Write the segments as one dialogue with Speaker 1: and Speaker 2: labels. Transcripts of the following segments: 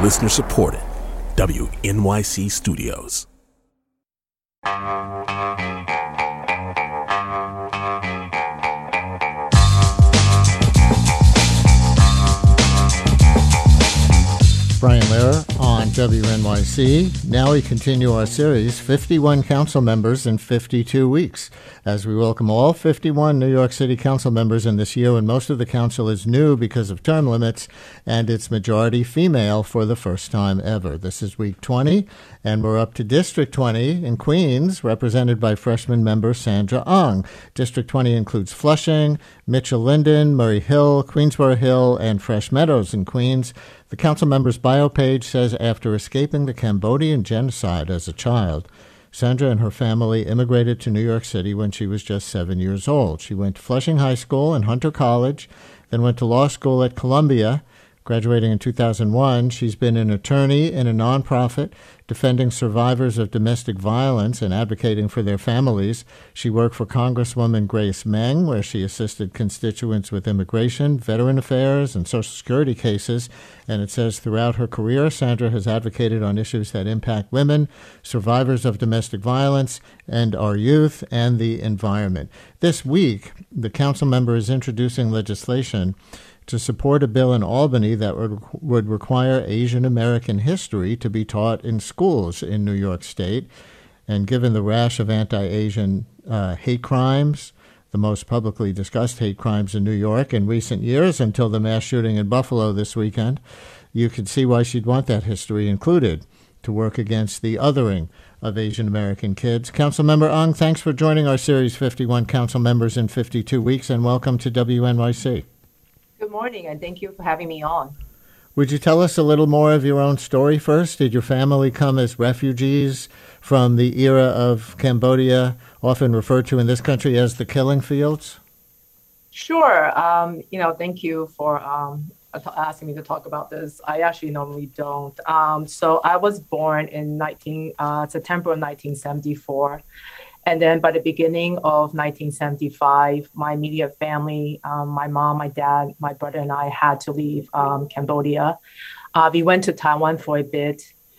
Speaker 1: Listener supported. WNYC Studios.
Speaker 2: Brian Lehrer on WNYC. Now we continue our series, 51 council members in 52 weeks, as we welcome all 51 New York City council members in this year when most of the council is new because of term limits and it's majority female for the first time ever. This is week 20, and we're up to District 20 in Queens, represented by freshman member Sandra Ong. District 20 includes Flushing, Mitchell Linden, Murray Hill, Queensboro Hill, and Fresh Meadows in Queens. The council member's bio page says after escaping the Cambodian genocide as a child, Sandra and her family immigrated to New York City when she was just 7 years old. She went to Flushing High School and Hunter College, then went to law school at Columbia. Graduating in 2001, she's been an attorney in a nonprofit defending survivors of domestic violence and advocating for their families. She worked for Congresswoman Grace Meng, where she assisted constituents with immigration, veteran affairs, and Social Security cases. And it says throughout her career, Sandra has advocated on issues that impact women, survivors of domestic violence, and our youth and the environment. This week, the council member is introducing legislation to support a bill in Albany that would require Asian American history to be taught in schools in New York State. And given the rash of anti-Asian hate crimes, the most publicly discussed hate crimes in New York in recent years until the mass shooting in Buffalo this weekend, you can see why she'd want that history included to work against the othering of Asian American kids. Councilmember Ong, thanks for joining our Series 51 Council Members in 52 Weeks, and welcome to WNYC.
Speaker 3: Good morning, and thank you for having me on.
Speaker 2: Would you tell us a little more of your own story first? Did your family come as refugees from the era of Cambodia, often referred to in this country as the killing fields?
Speaker 3: Sure. Thank you for asking me to talk about this. I actually normally don't. So I was born in September of 1974. And then by the beginning of 1975, my immediate family, my mom, my dad, my brother, and I had to leave Cambodia. We went to Taiwan for a bit.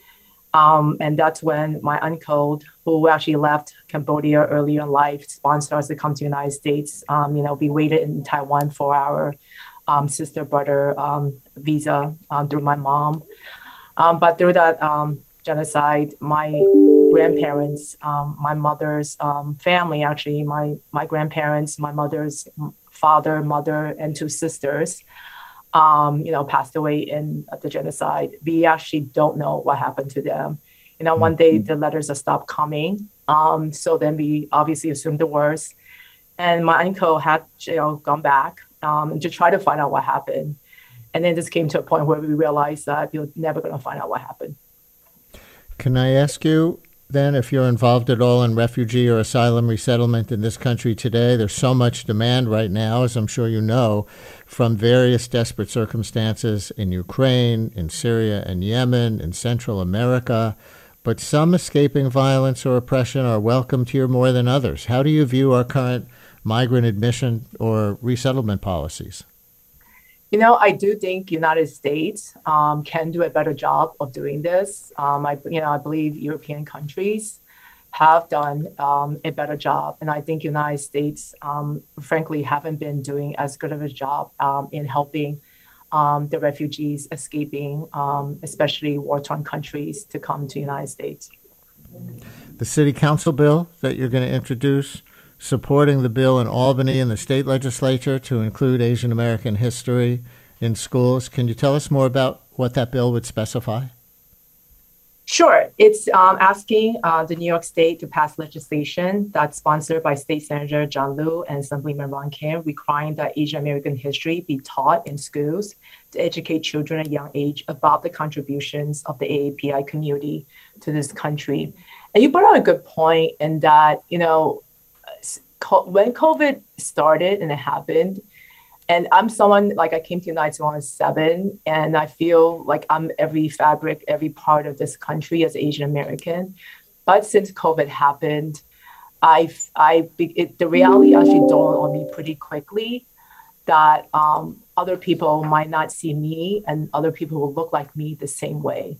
Speaker 3: And that's when my uncle, who actually left Cambodia earlier in life, sponsored us to come to the United States. We waited in Taiwan for our sister-brother visa through my mom. But through that genocide, my grandparents, my mother's family, actually, my grandparents, my mother's father, mother, and two sisters, passed away in the genocide. We actually don't know what happened to them. One day the letters have stopped coming. So then we obviously assumed the worst. And my uncle had gone back to try to find out what happened. And then this came to a point where we realized that we were never going to find out what happened.
Speaker 2: Can I ask you then if you're involved at all in refugee or asylum resettlement in this country today? There's so much demand right now, as I'm sure you know, from various desperate circumstances in Ukraine, in Syria and Yemen, in Central America. But some escaping violence or oppression are welcomed here more than others. How do you view our current migrant admission or resettlement policies?
Speaker 3: I do think United States can do a better job of doing this. I believe European countries have done a better job. And I think United States, frankly, haven't been doing as good of a job in helping the refugees escaping, especially war-torn countries, to come to the United States.
Speaker 2: The city council bill that you're going to introduce, supporting the bill in Albany in the state legislature to include Asian American history in schools. Can you tell us more about what that bill would specify?
Speaker 3: Sure. It's asking the New York State to pass legislation that's sponsored by State Senator John Liu and Assemblyman Ron Kim, requiring that Asian American history be taught in schools to educate children at a young age about the contributions of the AAPI community to this country. And you brought up a good point in that, when COVID started and it happened, and I'm someone, I came to the United States when I was 7, and I feel like I'm every fabric, every part of this country as Asian American. But since COVID happened, the reality actually dawned on me pretty quickly that other people might not see me and other people will look like me the same way.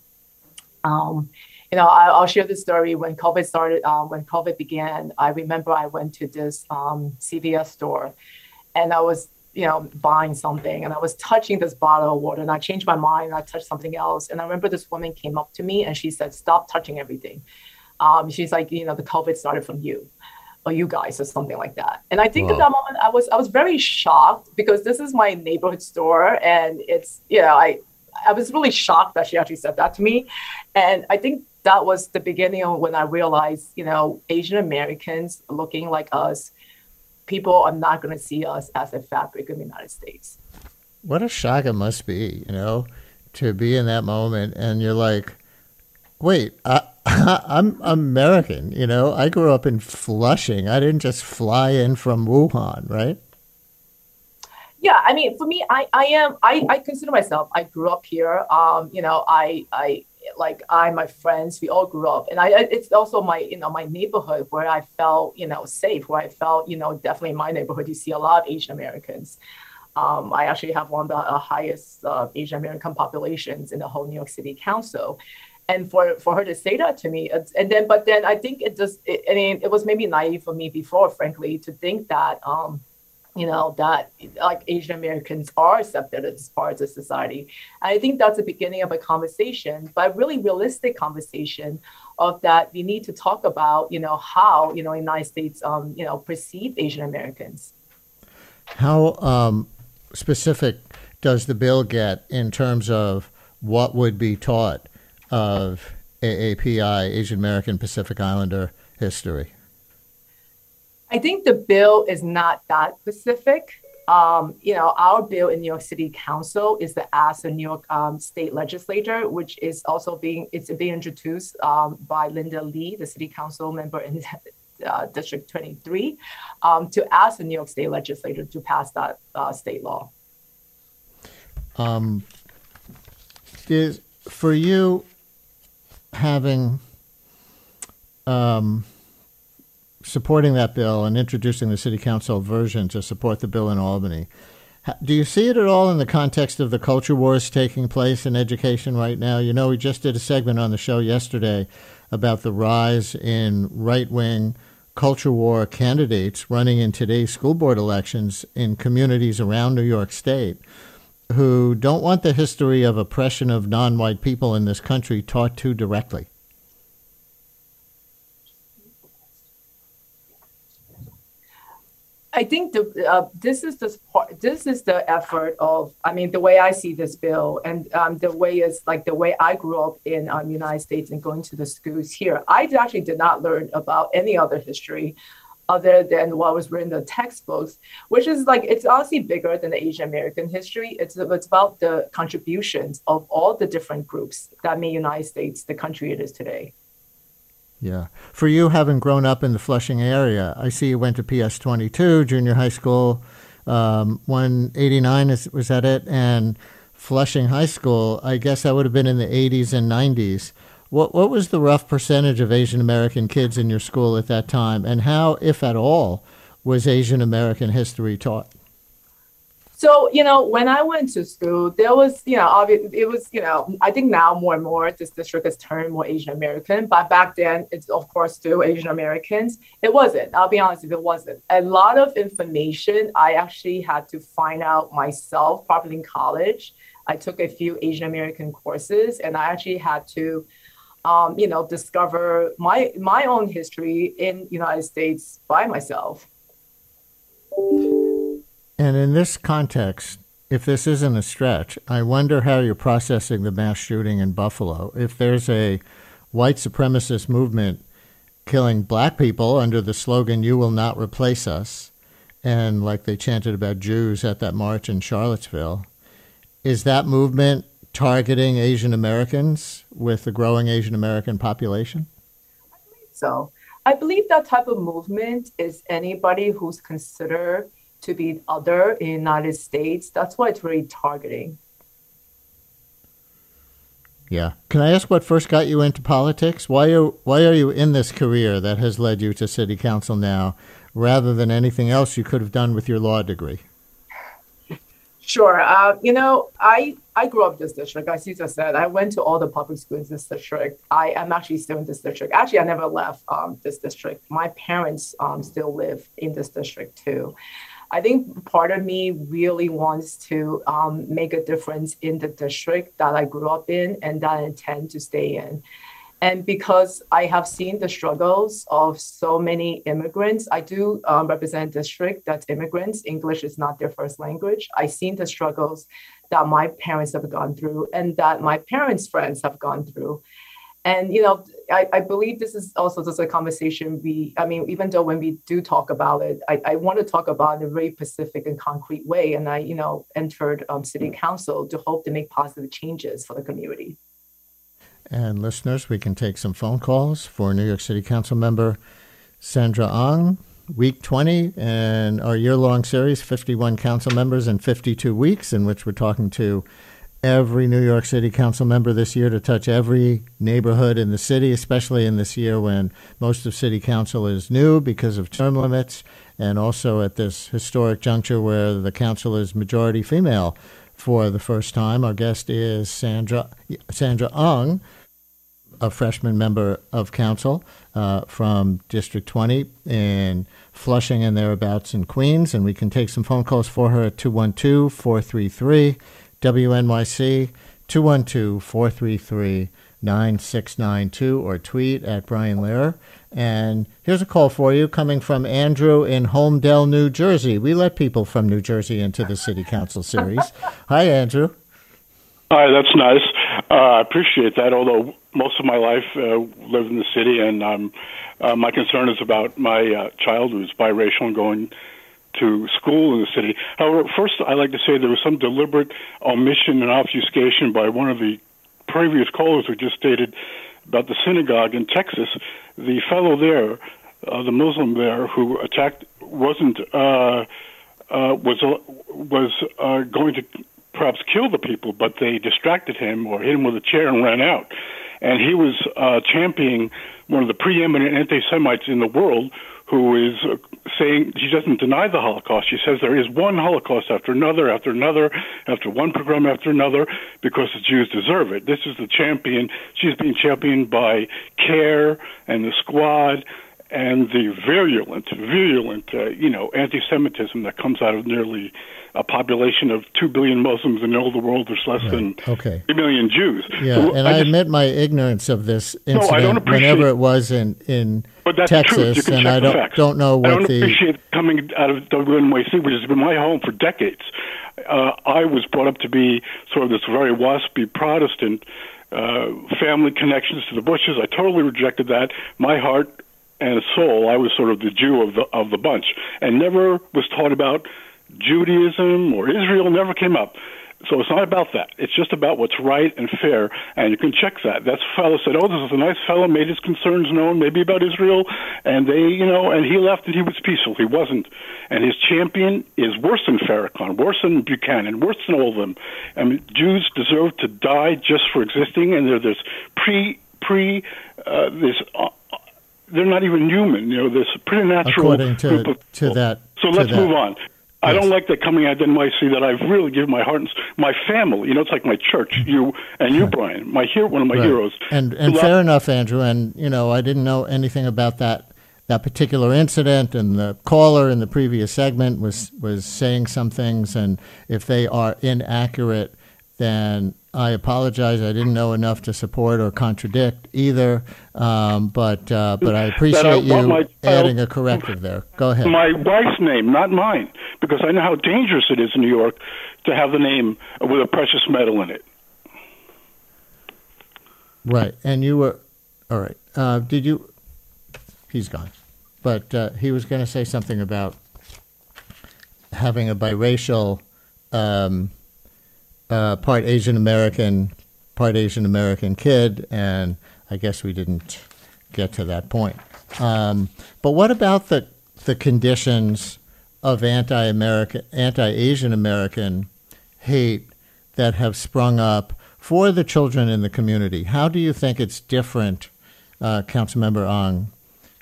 Speaker 3: I'll share this story. When COVID started, when COVID began, I remember I went to this CVS store and I was, buying something and I was touching this bottle of water and I changed my mind and I touched something else. And I remember this woman came up to me and she said, "Stop touching everything." She's like, the COVID started from you or you guys or something like that. And I think at that moment I was very shocked because this is my neighborhood store and it's, I was really shocked that she actually said that to me. And I think that was the beginning of when I realized, Asian Americans looking like us, people are not going to see us as a fabric of the United States.
Speaker 2: What a shock it must be, to be in that moment and you're like, wait, I'm American, I grew up in Flushing. I didn't just fly in from Wuhan, right?
Speaker 3: Yeah, I mean, for me, I consider myself, I grew up here. My friends, we all grew up. And it's also my neighborhood where I felt, safe, where I felt, definitely in my neighborhood, you see a lot of Asian Americans. I actually have one of the highest Asian American populations in the whole New York City Council. And for her to say that to me, but then I think it was maybe naive for me before, frankly, to think that, that like Asian Americans are accepted as part of the society. And I think that's the beginning of a conversation, but a really realistic conversation of that we need to talk about, how, United States, perceive Asian Americans.
Speaker 2: How specific does the bill get in terms of what would be taught of AAPI, Asian American Pacific Islander history?
Speaker 3: I think the bill is not that specific. Our bill in New York City Council is to ask the New York State Legislature, which is also being introduced by Linda Lee, the City Council member in District 23, to ask the New York State Legislature to pass that state law.
Speaker 2: Is for you having supporting that bill and introducing the city council version to support the bill in Albany, do you see it at all in the context of the culture wars taking place in education right now? We just did a segment on the show yesterday about the rise in right-wing culture war candidates running in today's school board elections in communities around New York State who don't want the history of oppression of non-white people in this country taught too directly.
Speaker 3: I think this is the effort of, the way I see this bill and the way I grew up in United States and going to the schools here. I actually did not learn about any other history other than what was written in the textbooks, which is it's honestly bigger than the Asian American history. It's about the contributions of all the different groups that made United States the country it is today.
Speaker 2: Yeah. For you, having grown up in the Flushing area, I see you went to PS 22, junior high school, 189, was that it? And Flushing High School, I guess that would have been in the 80s and 90s. What was the rough percentage of Asian American kids in your school at that time? And how, if at all, was Asian American history taught?
Speaker 3: So, when I went to school, there was, it was, I think now more and more this district has turned more Asian American, but back then it's of course still Asian Americans. It wasn't, I'll be honest, it wasn't. A lot of information I actually had to find out myself, probably in college. I took a few Asian American courses and I actually had to, discover my own history in United States by myself.
Speaker 2: And in this context, if this isn't a stretch, I wonder how you're processing the mass shooting in Buffalo. If there's a white supremacist movement killing black people under the slogan, "You will not replace us," and like they chanted about Jews at that march in Charlottesville, is that movement targeting Asian Americans with the growing Asian American population?
Speaker 3: I believe so. I believe that type of movement is anybody who's considered to be other in the United States. That's what it's really targeting.
Speaker 2: Yeah. Can I ask what first got you into politics? Why are you in this career that has led you to city council now, rather than anything else you could have done with your law degree?
Speaker 3: Sure. I grew up in this district. As you just said, I went to all the public schools in this district. I am actually still in this district. Actually, I never left this district. My parents still live in this district too. I think part of me really wants to make a difference in the district that I grew up in and that I intend to stay in. And because I have seen the struggles of so many immigrants, I do represent a district that's immigrants. English is not their first language. I've seen the struggles that my parents have gone through and that my parents' friends have gone through. And, I believe this is also just a conversation even though when we do talk about it, I want to talk about it in a very specific and concrete way. And I, entered city council to hope to make positive changes for the community.
Speaker 2: And listeners, we can take some phone calls for New York City Council member Sandra Ng, week 20, and our year-long series, 51 council members in 52 weeks, in which we're talking to every New York City Council member this year to touch every neighborhood in the city, especially in this year when most of City Council is new because of term limits, and also at this historic juncture where the council is majority female. For the first time, our guest is Sandra Ng, a freshman member of council from District 20 in Flushing and thereabouts in Queens. And we can take some phone calls for her at 212-433-WNYC, 212-433-9692, or tweet at Brian Lehrer. And here's a call for you coming from Andrew in Holmdel, New Jersey. We let people from New Jersey into the City Council series. Hi, Andrew.
Speaker 4: Hi, that's nice. I appreciate that, although most of my life lived in the city, and my concern is about my child who's biracial and going to school in the city. However, first, I'd like to say there was some deliberate omission and obfuscation by one of the previous callers who just stated about the synagogue in Texas. The fellow there, the Muslim there who attacked, was going to perhaps kill the people, but they distracted him or hit him with a chair and ran out. And he was championing one of the preeminent anti-Semites in the world, who is saying she doesn't deny the Holocaust. She says there is one Holocaust after another, after one pogrom after another, because the Jews deserve it. This is the champion. She's being championed by CARE and the Squad and the virulent, anti-Semitism that comes out of nearly a population of 2 billion Muslims, and in all the world there's less than 3 million Jews.
Speaker 2: Yeah, so and I admit my ignorance of this incident whenever it was in Texas, and I don't know what
Speaker 4: I don't appreciate coming out of WNYC, which has been my home for decades. I was brought up to be sort of this very waspy Protestant, family connections to the Bushes. I totally rejected that. My heart and soul, I was sort of the Jew of the bunch, and never was taught about Judaism or Israel. Never came up. So it's not about that. It's just about what's right and fair, and you can check that. That fellow said, "Oh, this is a nice fellow," made his concerns known, maybe about Israel, and and he left and he was peaceful. He wasn't. And his champion is worse than Farrakhan, worse than Buchanan, worse than all of them. I mean, Jews deserve to die just for existing, and they're this they're not even human. This preternatural
Speaker 2: according to
Speaker 4: group of people.
Speaker 2: that.
Speaker 4: So let's move on. I don't like that coming out of NYC that I've really given my heart and my family. It's like my church, you, Brian, one of my heroes.
Speaker 2: And fair enough, Andrew. And, I didn't know anything about that particular incident, and the caller in the previous segment was saying some things, and if they are inaccurate, then I apologize. I didn't know enough to support or contradict either, but I appreciate you adding a corrective there. Go ahead.
Speaker 4: My wife's name, not mine, because I know how dangerous it is in New York to have the name with a precious metal in it.
Speaker 2: Right, and you were all right. Did you? He's gone, but he was going to say something about having a biracial. Part Asian American kid, and I guess we didn't get to that point. But what about the conditions of anti-Asian American hate that have sprung up for the children in the community? How do you think it's different, Councilmember Ng,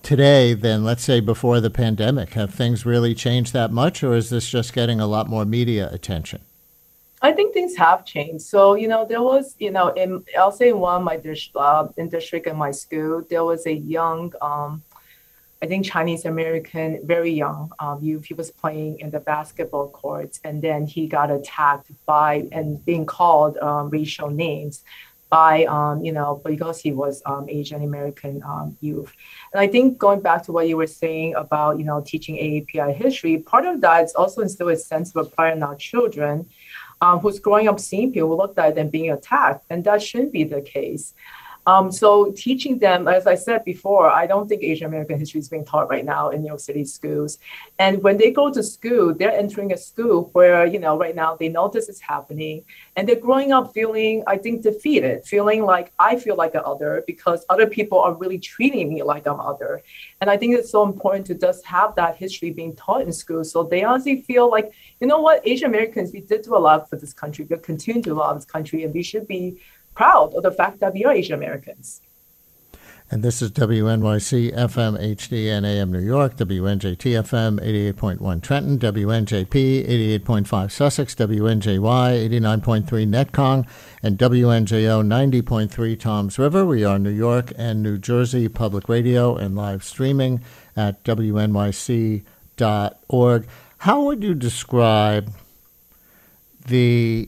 Speaker 2: today than, let's say, before the pandemic? Have things really changed that much, or is this just getting a lot more media attention?
Speaker 3: I think things have changed. So, there was, I'll say in one of my district in my school, there was a young, I think Chinese American, very young youth. He was playing in the basketball courts, and then he got attacked by and being called racial names by, because he was Asian American youth. And I think going back to what you were saying about, teaching AAPI history, part of that is also instill a sense of pride in our children who's growing up seeing people look at them being attacked, and that shouldn't be the case. So teaching them, as I said before, I don't think Asian American history is being taught right now in New York City schools. And when they go to school, they're entering a school where, right now they know this is happening. And they're growing up feeling, I think, defeated, feeling like I feel like an other because other people are really treating me like I'm other. And I think it's so important to just have that history being taught in schools so they honestly feel like, you know what, Asian Americans, we did do a lot for this country. We'll continue to do a lot of this country, and we should be proud of the fact that we are Asian Americans.
Speaker 2: And this is WNYC FM HD and AM New York, WNJT FM 88.1 Trenton, WNJP 88.5 Sussex, WNJY 89.3 Netcong, and WNJO 90.3 Toms River. We are New York and New Jersey Public Radio and live streaming at WNYC.org. How would you describe the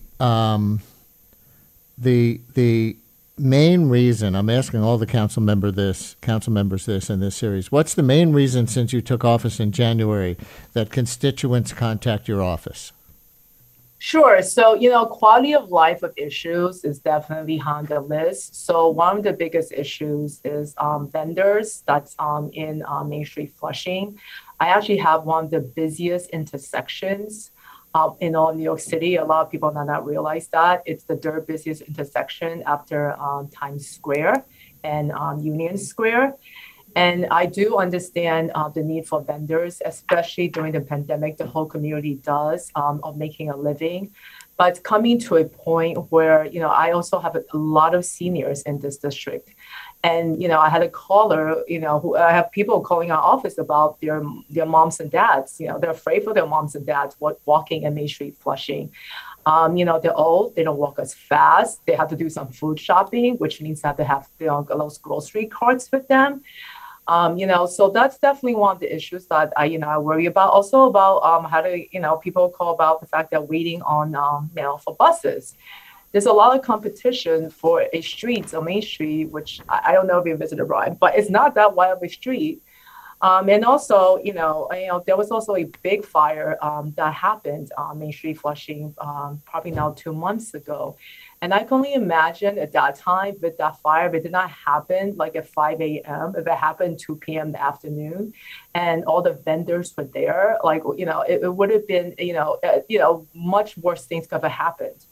Speaker 2: main reason, I'm asking all the council members this in this series, what's the main reason since you took office in January that constituents contact your office?
Speaker 3: Sure. So, quality of life of issues is definitely on the list. So one of the biggest issues is vendors that's in Main Street Flushing. I actually have one of the busiest intersections in all New York City. A lot of people do not realize that. It's the third busiest intersection after Times Square and Union Square. And I do understand the need for vendors, especially during the pandemic, the whole community does, of making a living. But coming to a point where, I also have a lot of seniors in this district. And, I had a caller, who I have people calling our office about their moms and dads. They're afraid for their moms and dads walking in Main Street Flushing. They're old. They don't walk as fast. They have to do some food shopping, which means they have to have those grocery carts with them. So that's definitely one of the issues that I worry about. Also about how to, people call about the fact that waiting on, for buses. There's a lot of competition for a street, a Main Street, which I don't know if you visited, Brian, but it's not that wide of a street. And also, there was also a big fire that happened on Main Street Flushing probably now 2 months ago. And I can only imagine at that time with that fire, if it did not happen like at 5 a.m., if it happened 2 p.m. in the afternoon and all the vendors were there, it would have been, much worse things could have happened.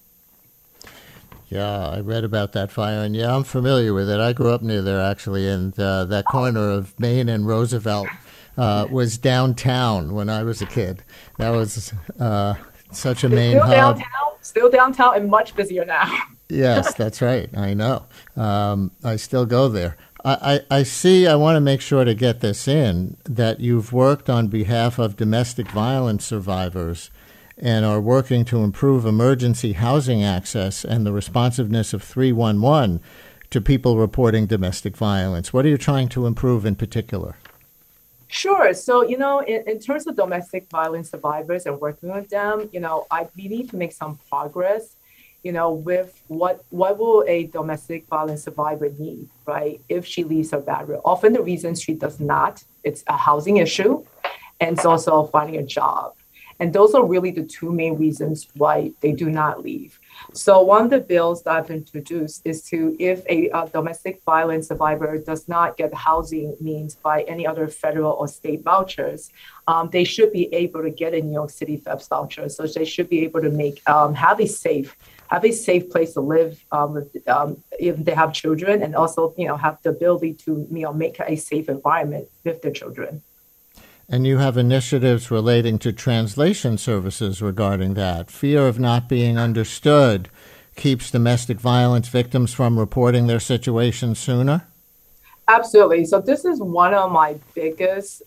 Speaker 2: Yeah, I read about that fire, and I'm familiar with it. I grew up near there, actually, and that corner of Main and Roosevelt was downtown when I was a kid. That was such a main hub.
Speaker 3: Still downtown and much busier now.
Speaker 2: Yes, that's right. I know. I still go there. I see, I want to make sure to get this in, that you've worked on behalf of domestic violence survivors and are working to improve emergency housing access and the responsiveness of 311 to people reporting domestic violence. What are you trying to improve in particular?
Speaker 3: Sure. So, in terms of domestic violence survivors and working with them, we need to make some progress, with what will a domestic violence survivor need, right, if she leaves her bedroom. Often the reason she does not, it's a housing issue, and it's also finding a job. And those are really the two main reasons why they do not leave. So one of the bills that I've introduced is to, if a domestic violence survivor does not get housing means by any other federal or state vouchers, they should be able to get a New York City FEPS voucher. So they should be able to have a safe place to live if they have children, and also have the ability to make a safe environment with their children.
Speaker 2: And you have initiatives relating to translation services regarding that. Fear of not being understood keeps domestic violence victims from reporting their situation sooner?
Speaker 3: Absolutely. So this is one of my biggest,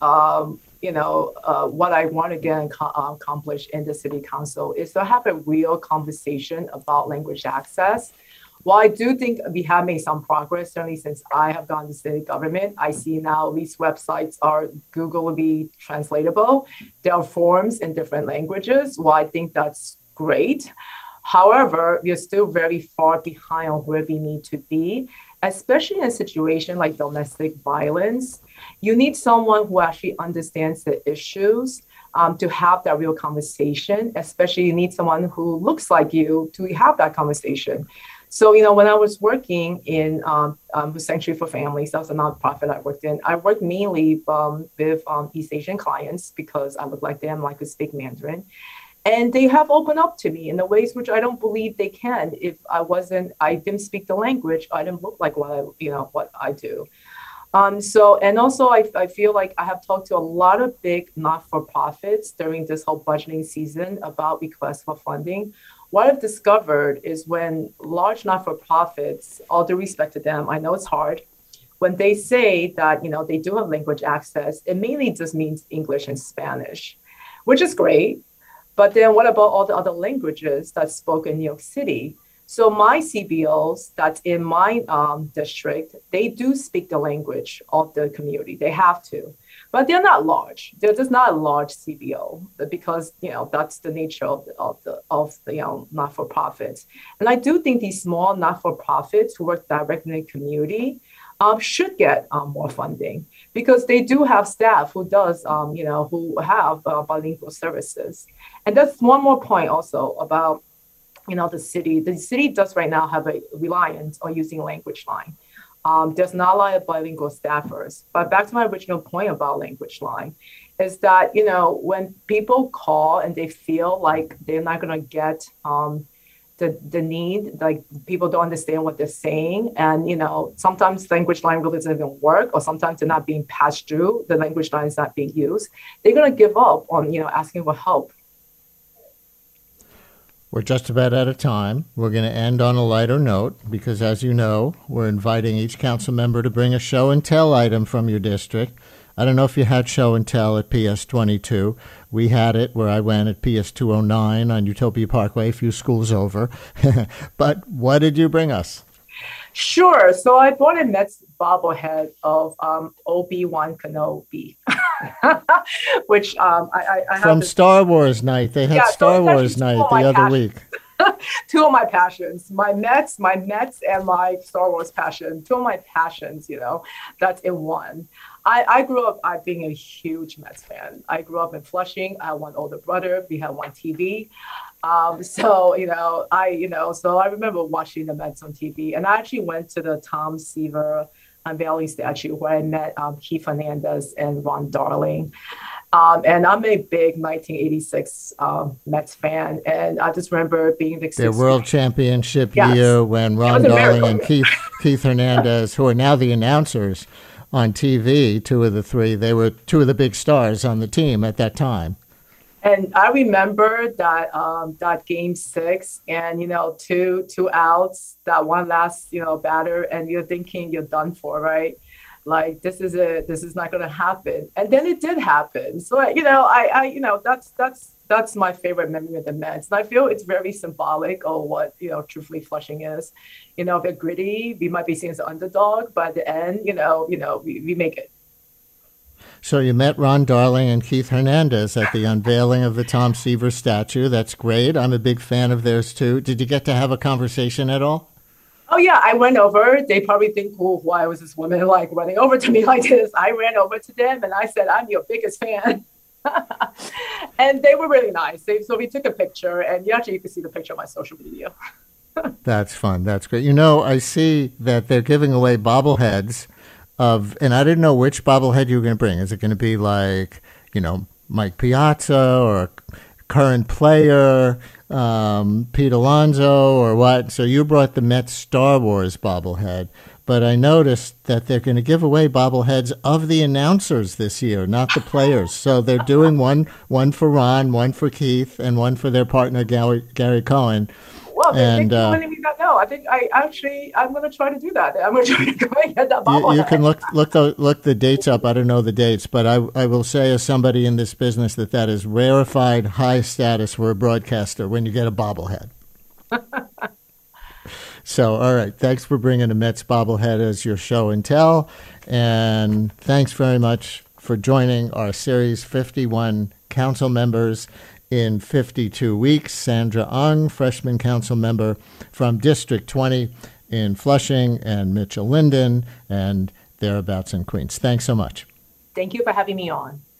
Speaker 3: what I want to get accomplished in the city council is to have a real conversation about language access. While I do think we have made some progress, certainly since I have gone to city government, I see now these websites are Googleably translatable. There are forms in different languages. Well, I think that's great. However, we are still very far behind on where we need to be, especially in a situation like domestic violence. You need someone who actually understands the issues to have that real conversation, especially you need someone who looks like you to have that conversation. So, when I was working in Sanctuary for Families, that was a nonprofit I worked in. I worked mainly with East Asian clients because I look like them, I could speak Mandarin. And they have opened up to me in the ways which I don't believe they can if I didn't speak the language, I didn't look like what I do. And also I feel like I have talked to a lot of big not-for-profits during this whole budgeting season about requests for funding. What I've discovered is when large not-for-profits, all due respect to them, I know it's hard, when they say that, they do have language access, it mainly just means English and Spanish, which is great. But then what about all the other languages that's spoken in New York City? So my CBOs that's in my district, they do speak the language of the community. They have to, but they're not large. They're just not a large CBO because that's the nature of the not-for-profits. And I do think these small not-for-profits who work directly in the community should get more funding because they do have staff who have bilingual services. And that's one more point also about the city. The city does right now have a reliance on using Language Line. There's not a lot of bilingual staffers. But back to my original point about Language Line is that, when people call and they feel like they're not going to get the need, like people don't understand what they're saying. And, sometimes Language Line really doesn't even work, or sometimes they're not being passed through. The Language Line is not being used. They're going to give up on, asking for help.
Speaker 2: We're just about out of time. We're going to end on a lighter note because, as you know, we're inviting each council member to bring a show and tell item from your district. I don't know if you had show and tell at PS 22. We had it where I went at PS 209 on Utopia Parkway, a few schools over. But what did you bring us?
Speaker 3: Sure. So I bought a Mets bobblehead of Obi-Wan Kenobi, which I have
Speaker 2: from Star Wars night. They had Star Wars night the other week.
Speaker 3: Two of my passions, my Mets and my Star Wars passion. Two of my passions, that's in one. I grew up being a huge Mets fan. I grew up in Flushing. I had one older brother. We had one TV. So I remember watching the Mets on TV. And I actually went to the Tom Seaver unveiling statue where I met Keith Hernandez and Ron Darling. And I'm a big 1986 Mets fan. And I just remember being the
Speaker 2: their world championship year when Ron Darling and Keith Hernandez, who are now the announcers on TV, two of the three, they were two of the big stars on the team at that time.
Speaker 3: And I remember that game 6 and, two outs, that one last, batter, and you're thinking you're done for, right? Like, this is not going to happen. And then it did happen. So, that's my favorite memory of the Mets. And I feel it's very symbolic of what, truthfully Flushing is. They're gritty. We might be seen as an underdog, but at the end, we make it.
Speaker 2: So you met Ron Darling and Keith Hernandez at the unveiling of the Tom Seaver statue. That's great. I'm a big fan of theirs, too. Did you get to have a conversation at all?
Speaker 3: Oh, yeah. I went over. They probably think, why was this woman running over to me like this? I ran over to them and I said, I'm your biggest fan. And they were really nice. So we took a picture, and you can see the picture on my social media.
Speaker 2: That's fun. That's great. I see that they're giving away bobbleheads and I didn't know which bobblehead you were going to bring. Is it going to be like, Mike Piazza or a current player, Pete Alonso or what? So you brought the Mets Star Wars bobblehead. But I noticed that they're going to give away bobbleheads of the announcers this year, not the players. So they're doing one for Ron, one for Keith, and one for their partner, Gary Cohen.
Speaker 3: Well,
Speaker 2: And
Speaker 3: thank you for letting me know. I think I'm going to try to do that. I'm going to try to go and get that bobblehead.
Speaker 2: you can look the dates up. I don't know the dates, but I will say, as somebody in this business, that is rarefied high status for a broadcaster when you get a bobblehead. So, all right. Thanks for bringing a Mets bobblehead as your show and tell. And thanks very much for joining our Series 51 council members in 52 weeks. Sandra Ung, freshman council member from District 20 in Flushing, and Mitchell Linden and thereabouts in Queens. Thanks so much.
Speaker 3: Thank you for having me on.